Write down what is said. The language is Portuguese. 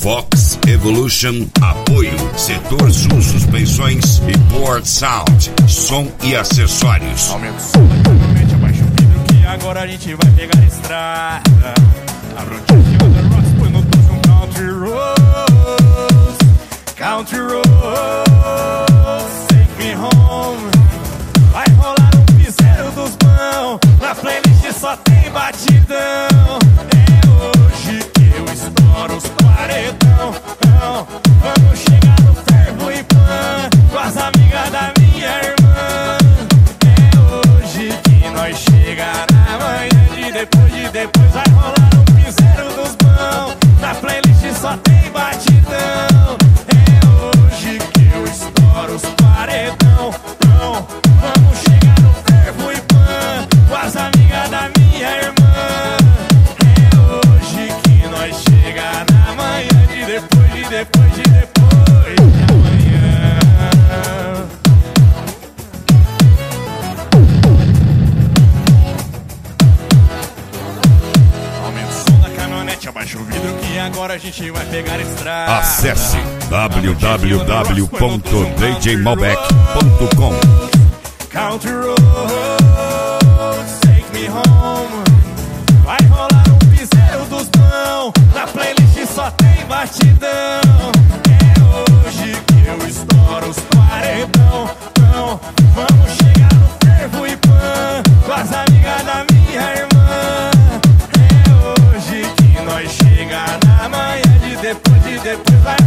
Fox Evolution, apoio, setor Sul Suspensões e Port Sound, som e acessórios. Aumenta o som da caminhonete, abaixa o vidro que agora a gente vai pegar a estrada. Abra o tiro da Ross, põe no doce um Country Roads. Country Roads, take me home. Vai rolar um piseiro dos bão, na playlist só tem batidão. É hoje que eu estouro os paredão. Vamos chegar no fervo e pan, com as amigas da minha irmã. É hoje que nós chega na manhã de depois vai rolar um piseiro dos bão, na playlist só tem batidão. É hoje que eu estouro os paredão. Vamos chegar no fervo e pan, com as amigas da minha irmã. É hoje que nós chega na manhã de depois de amanhã. Aumenta o som da caminhonete, abaixa o vidro que agora a gente vai pegar a estrada. Acesse www.djmalbec.com. Country Roads, take me home. Vai rolar um piseiro dos bão, na playlist só tem batidão. É hoje que eu estouro os paredão. Vamos chegar no fervo e pan, com as amigas da minha irmã. É hoje que nós chega na manhã de depois vai